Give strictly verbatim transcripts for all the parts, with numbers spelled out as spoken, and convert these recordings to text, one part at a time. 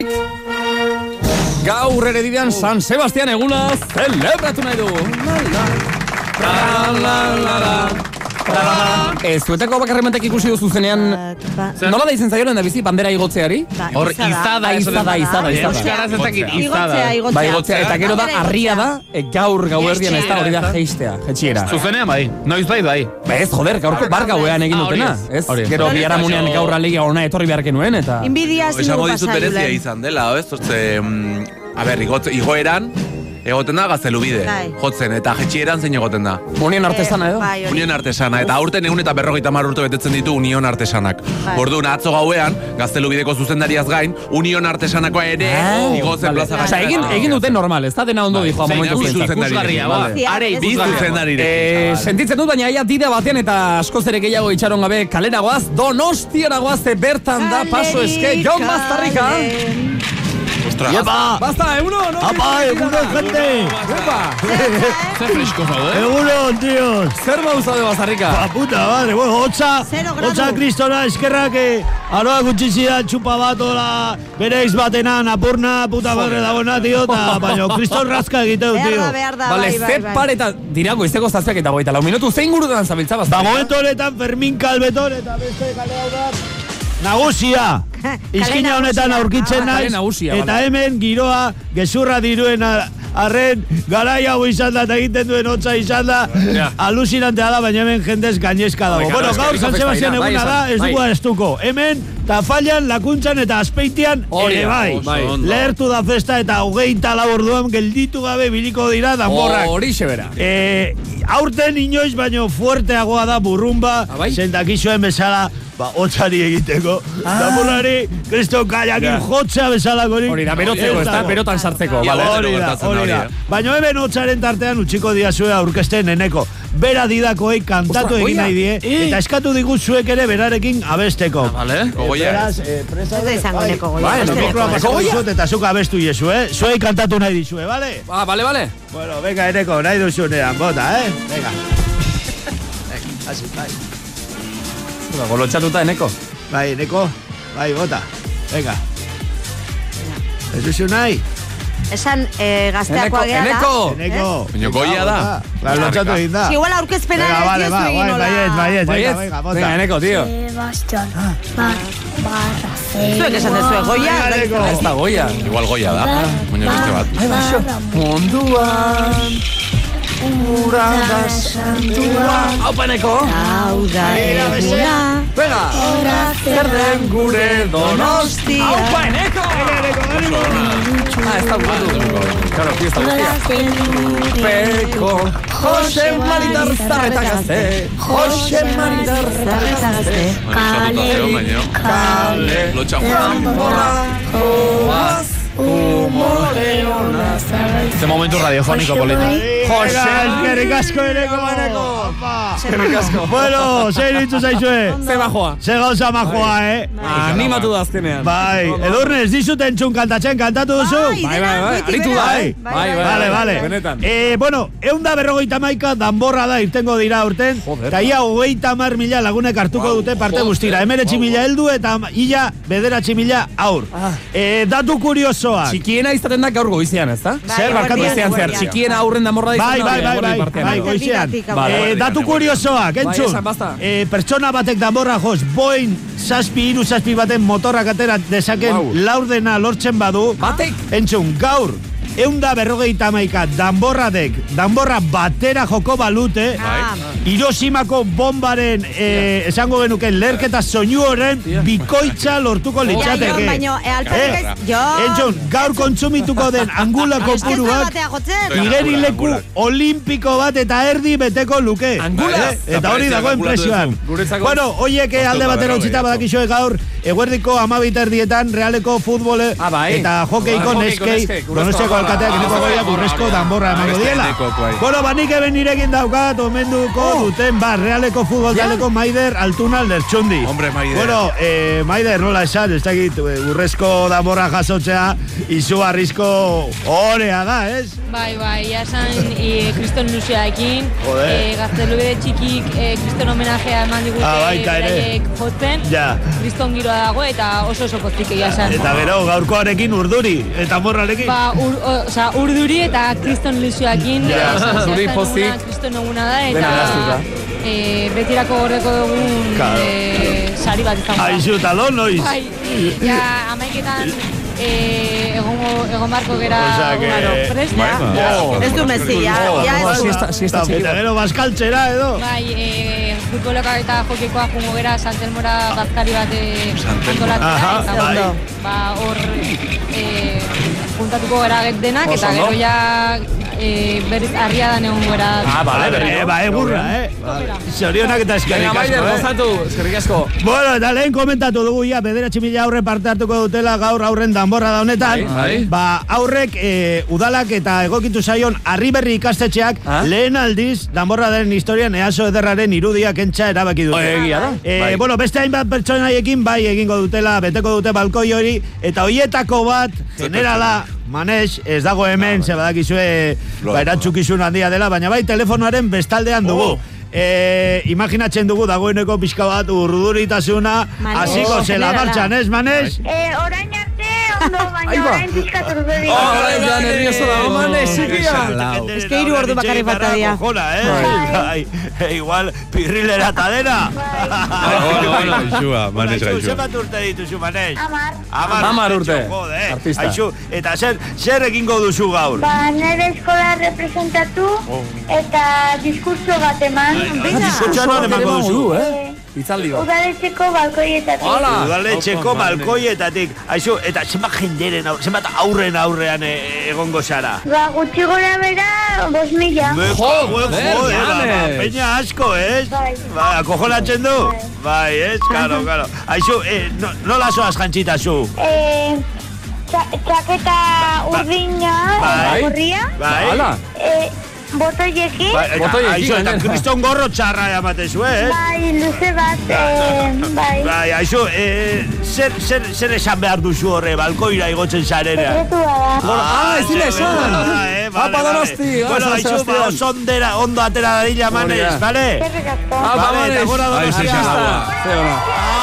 Gaur eredidean San Sebastian eguna zelebratu nahi du. Ez zuetako bakarrementek ikusi duzu zenean nola da izen zaioren da bizi bandera igotzeari? Hor izada, izada, izada, izada. Bai, igotzea, eta gero da, arria da, gaur gauerdian ez da hori da geistea, jetxiera. Zuzenean bai, noiz bai bai. Ez, joder, gaurko bar gauean egin dutena. Ez, gero biharamunean gaur alegia ona etorri beharke nuen, eta... Inbidia zindu dizut berezia izan dela, ez? Hortze, a ber, igoeran, egoten da gaztelubide, jotzen, eta jetxieran zein egoten da. Union Artesana edo? Union Artesana, eta aurten egun eta berrogeita hamar urte betetzen ditu Union Artesanak. Orduan, atzo gauean, gaztelubideko zuzendariaz gain, Union Artesanakoa ere igotzen plaza gaitara. Osa, egin, egin duten normal, ez da dena ondo dijoa momentu zentzat. Bi zuzendarire. Sentitzen dut, baina aia dide batean eta askoz ere gehiago itxaron gabe kalera goaz, Donostiara goaz, bertan da paso eske, Jon Baztarrika. ¡Yepa! ¡Basta, eguno! ¡Apa, eguno, gente! ¡Yepa! ¡Qué fresco, joder! ¡Eguno, tíos! ¡Zer bauza de Baztarrika! ¡Pa puta, madre! Bueno, hotza, hotza kristona eskerra que aroa gutxizia txupa bat ola bereiz batenan apurna, puta madre dagoena, tío, eta baina kriston raska egiteu, tío. Vale, ze pareta dira goizeko zazpiak eta goita, lau minutu zein gurutan zabiltza Baztarrika? Ba, momentu honetan Fermin Calbeton eta beste kale hau da nagusia! Izkina honetan aurkitzen naiz, eta hemen giroa gezurra diruen arren garai hau izan da eta egiten duen hotza izan da alucinantea da, baina hemen jendez gainezka dago. Bueno, gaur San Sebastian eguna da, ez dugu estuko. Hemen, Tafallan, Lakuntzan eta Azpeitian ere bai. Lehertu da festa eta hogeita lau orduan gelditu gabe biliko dira danborrak. Horixe bera. Aurten inoiz baino fuerteagoa da burrumba, zentakizuen bezala, ba, hotzari egiteko. Danborrari, kriston kaiakin jotzea bezalakorik. Hori da, berotzeko, ez da, berotan sartzeko. Hori da, hori da. Baina hemen hotzaren tartean utxiko diazue aurkesten eneko. Bera didakoei kantatu egin nahi die, eta eskatu diguzuek ere berarekin abesteko. Vale, kogoia. Beraz, presa... Ez da izango neko goia. Bueno, mikroa pasako dizut eta zuk abestu jesu, eh? Zuei kantatu nahi dizue, bale? Ah, bale, bale. Bueno, venga, eneko, nahi duzunean, bota, eh? Venga. Venga, hasi, bai. Golotxatuta eneko. Bai, eneko, bai, bota. Venga. Ez duzu nahi? Esan gazteakoa gehala. Eneko! Eneko! Baina goia da. Golotxatu egin da. Si igual aurkezpena ez diozu egin hola. Baiet, baiet, venga, venga, bota. Venga, eneko, tío. Sebastian, barra zero. Zuek esan dezue, goia? Ez da goia. Igual goia da, baina beste bat. Munduan, ura da santua. Haupa, eneko! Hau da eguna. Venga! Zer den gure Donostia. Haupa, eneko! Ah, ez da bukatu. Claro, fiesta guztia. Peko, Jose Maritar Zarreta Gazte. Jose Maritar Zarreta Gazte. Kale, Kale, Danborra, joaz, humore honaz. Este momento radiofónico, polita. Jose, eskerrik asko eneko, eneko. Eskerrik asko. Bueno, zein ditzu zaizue? Ze bajoa. Ze gauza majoa, eh? Animatu da azkenean. Bai, Edurne, ez dizut entzun kantatzen, kantatu duzu? Bai, bai, bai, aritu da, eh? Bai, bai, Vale, vale. Benetan. Eh, bueno, eunda berrogeita maika danborra da irtengo dira urten, eta ia hogeita mar mila lagunek hartuko dute parte guztira. Emeretzi mila heldu eta ia bederatzi mila aur. Eh, datu kuriosoak. Txikiena izaten da gaur goizean, ez da? Zer, barkatu Goizean zer, txikiena aurren damorra da Bai, izan bai, bai, bai, bai, goizean. Eh, datu kuriosoak, entzun. Eh, pertsona batek danborra joz, boin zazpi, iru zazpi baten motorrak atera dezaken laurdena lortzen badu. Batek? Entzun, gaur, eunda berrogeita hamaika danborradek, danborra batera joko balute, Hiroshimako bombaren, eh, esango genuken, lerketa soinu horren bikoitza lortuko litzateke. Baina, alperrik ez, jo. Entzun, gaur kontsumituko den angula kopuruak, igerileku olimpiko bat eta erdi beteko luke. Angula? Eta hori dago enpresioan. Bueno, hoiek alde batera utzita badakizue gaur, eguerdiko amabita erdietan realeko futbole eta hokeiko neskei, Donostiako alkateak eneko goiak urrezko danborra emango diela. Bueno, banik eben nirekin daukat, omenduko duten, ba, Realeko futbol taldeko Maider Altuna Lertxundi. Hombre, Maider. Bueno, eh, Maider, nola esan, ez dakit, urrezko danborra jasotzea, izugarrizko horea da, ez? Bai, bai, jasan e, kriston ilusioarekin, Joder. e, Gaztelubide txikik e, kriston homenajea eman digute Ah, baita ere. beraiek jotzen, Ja. kriston giroa dago eta oso oso pozik jasan. Eta gero, gaurkoarekin urduri, eta morrarekin. Ba, ur, o, oza, urduri eta kriston ilusioarekin, Ja. Zuri pozik. kriston eguna da, Dena eta gaztuta. e, betirako gordeko dugun Claro. e, sari bat izango da. Aizu, talo, noiz? Bai, ja, amaiketan eh, egongo, egon barko gera, Osea que- bueno, prest, Bai, ja. ba. Ez du mezi, ja, ja ez du. Siesta, siesta txiki. Eta gero baskaltzera edo. Bai, e, futbolokak eta jokikoa jungo gera Santelmora bazkari bat e, antolatzea, Aha, eta bai. ondo, ba, hor e, juntatuko gara denak, Oso eta ondo. gero ja e, berriz harria da egon gara. Ah, bale, bere. Eh, ba, egurra, eh? Zorionak eta eskerrik Venga, Maider, asko, eh? gozatu, eskerrik asko. Bueno, eta lehen komentatu dugu, ja, bederatzi mila aurre parte hartuko dutela gaur aurren danborra da honetan. Bai, bai. Ba, aurrek e, udalak eta egokitu zaion Arriberri ikastetxeak Ah? lehen aldiz danborra den historian easo ederraren irudiak entxa erabaki dute. Oh, egia da. E, Bai. Bueno, beste hainbat pertsonaiekin bai egingo dutela, beteko dute balkoi hori, eta hoietako bat, generala, Manex, ez dago hemen, ze badakizue, ba, erantzukizun handia dela, baina bai telefonoaren bestaldean dugu. E, imaginatzen dugu dagoeneko pixka bat urduritasuna, Manex. hasiko Oh, zela generala. martxan, ez, Manex? Eh, orain arte, ondo, baina Ahí va. orain pixkat urduri. Ahora ya nervioso da, Manex, txikia. Es que hiru ordu bakarrik falta dira. Cojona, eh? Bai. E, igual, pirrilera eta dena. Gaixua, Manex gaixua. Zenbat urte dituzu, Manex? Amar. Hamar Hamar urte. Jode, Artista. Aixu, eta zer, zer egingo duzu gaur? Ba, nire eskola representatu eta diskurso bat eman. Diskurtsoa non emango duzu? eh? Itzaldi bat. Udaletxeko balkoietatik. Hola. Udaletxeko balkoietatik. Aixu, eta zenbat jenderen, aur- zenbat aurren aurrean e, egongo zara? Ba, gutxi gora bera, bos mila. Joder, Joder, joder, ba, ba, Manex. peña asko, ez? Bai. Ba, akojonatzen du? Bai, ez? Claro, claro. Aixu, eh, no, nola zoaz jantzita zu? Eh, txa- txaketa urdina, Bai. urria. Bai. Hala. Eh, botoiekin. Bai, eta, Botoiekin, aixu, eta gainera. kriston gorro txarra ematezu, ez? Bai, luze bat, eh, bai. Bai, aixu, eh, zer, zer, zer esan behar duzu horre, balkoira igotzen zarenean? Sekretua da. Ah, ezin da esan. Ah, eh, vale, Apa Donosti, vale. ah, Bueno, San aixu, ba, Sebastián. oso ondera, ondo atera dadila, Hori Manex, da. vale? Zerrik asko. Apa, Vale, Manex. eta gora Ai, Donosti. ze xamua. Ze ona.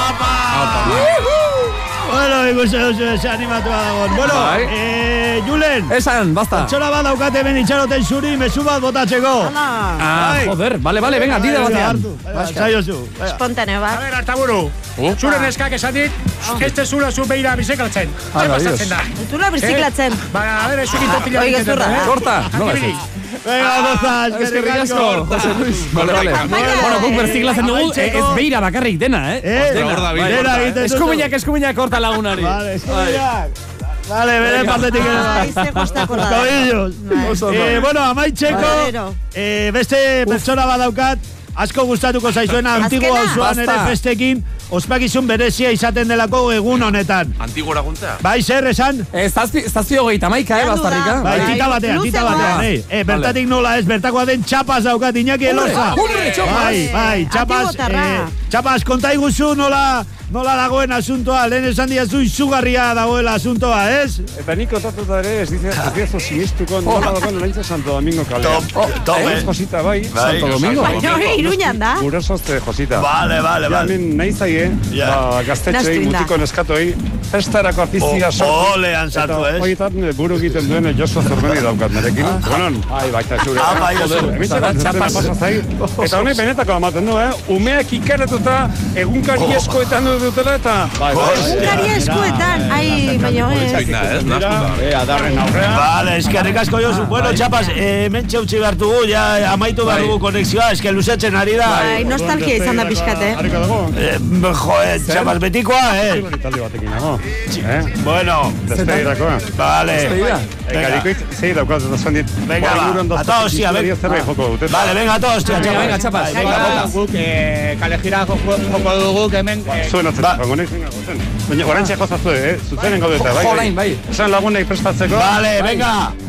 Bueno, ikusten duzu ese animatua dagoen. Bueno, Bai. eh, Julen, Esan, basta. txola bat daukate ben itxaroten zuri, mezu bat botatzeko. Ah, Bai. joder, vale, vale, venga, dide batean. Zaio zu. Espontane bat. ber, Artaburu, zure neskak esan dit, ez zura zu behira biziklatzen. Ai, Zer ba, pasatzen da? Ez duela biziklatzen. Ba, a ber, ez zukit totila Oi, gezurra. Korta, nola ez? Venga, gozaz, Eskerrik asko, Jose Luis. Vale, vale. Baina, Bueno, guk eh, berziklatzen dugu, amaitzeko. ez beira bakarrik dena, eh? Eh, Dena, dena, bai, dena korta, egiten duzu. Eskuminak, eskuminak korta lagunari. Vale, eskuminak. Vale, bere partetik ere Ai, bai. ze gustako da. Tobillos. Oso ondo. Eh, bueno, amaitzeko, Badero. eh, beste pertsona bat daukat, asko gustatuko zaizuena, antigo Azkena. auzoan ere Basta. festekin, ospakizun berezia izaten delako egun honetan. Antigo laguntzea? Bai, zer esan? Eh, zazpi, zazpi hogeita maika, eh, Galdu da. bastarrika. Bai, Bai. tita batean, tita Luze batean, goaz. eh. Eh, bertatik nola ez, bertakoa den txapaz daukat Iñaki Hombre, Elosa. hombre, txapaz. Bai, bai, txapaz, Antibotarra. eh, txapaz, konta iguzu nola, nola dagoen asuntoa, lehen esan diazu izugarria dagoela asuntoa, ez? Eta nik kontatuta ere ez dize, ez diazu sinistuko nola dagoen oraintxe Santo Domingo kalean. top, Ez Josita bai. Santo Domingo. Baina hori iruñan da. Gurasozte Josita. Vale, vale, Ja, vale. hemen nahi zaie, Ja. ba, gaztetxei, Nahastu da. mutiko neskatoi, festarako artizia O- sortu. olean sartu, ez? Eta horietan buru egiten duen Josu Zormeni daukat nerekin. Bonon, ai, baita zure. Ah, bai, Josu. Hemen Zara, txapas. txapas. pasa zai. Eta honek benetako ematen du, eh? Umeak ikeratuta egunkari eskoetan du dutela eta... Bai, Egunkari eskuetan. Ai, baina ez. Zikna, ez? Nastuta. Eh, adarren aurrean. Vale, eskerrik asko Josu. Bueno, txapas, eh, hemen txautzi behar dugu, ja amaitu behar dugu konexioa, eske luzetzen ari da. Bai, nostalgia izan da pixkat, eh? Hariko dago? Eh, joe, txapas betikoa, eh? Kiroli talde batekin nago. Eh? Bueno, Despedirakoa. vale. Despedida. Ekarikoit, zei daukat eta zan dit. Venga, ba, ata hostia, venga. Zerbait joko dute. Vale, venga, ata hostia, Venga, txapas. venga, txapas. Venga, bota. Guk kalejira joko dugu, hemen... Zuen atzen, jango nahi zinga gozen. Baina, orain txeko zazue, eh? Zutzenen gaudeta, bai? Jo, orain, bai. Esan lagunei prestatzeko. Vale, venga.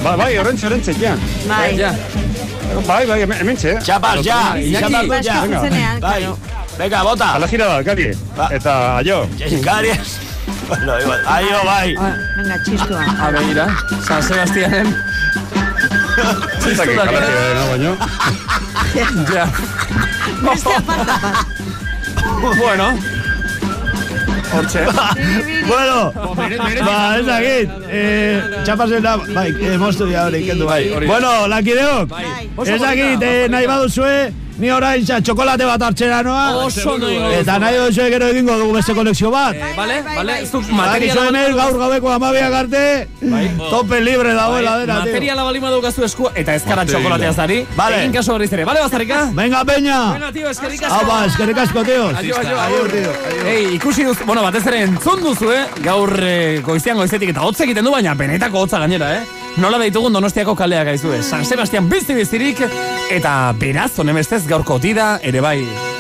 Bai, bai, horrentxe, horrentxe, ja. Bai. Bai, bai, hemen txe. Txapas, ja. Txapas, ja. Bai. Venga, bota. A la girada, Gari. Eta, aio. Garias. Bueno, igual. Aio, bai. Venga, txistua. A begira, San Sebastianen. Txistua, no, baino. Ja. Bestea falta bat. Bueno. Hortxe. Bueno, ba, ez dakit. Eh, Txapasen da, bai, eh, moztu ya hori, kendu bai. Bueno, lakideok, ez dakit, eh, nahi baduzue, ni orain xa, txokolate bat hartxera noa. Oso no. Eta nahi duzue gero egingo dugu beste konexio bat. Vale, vale, ez duk Materiala materiala... gaur gabeko amabiak arte, tope libre dagoela dena, tío. Materiala balima daukazu esku, eta ezkara txokolatea zari. Vale. Egin kaso horriz ere, bale, Bazarrika? Venga, peña. Bueno, tío, eskerrik asko. Hau ba, eskerrik asko, tío. Aio, aio, aio. Ei, ikusi duz, bueno, batez ere entzun duzu, eh? Gaur eh, goizean goizetik eta hotz egiten du, baina benetako hotza gainera, eh? Nola deitugun Donostiako kaldeak gaizu, eh? San Sebastian bizti biztirik, eta beraz, honemestez gaurko tida, ere bai,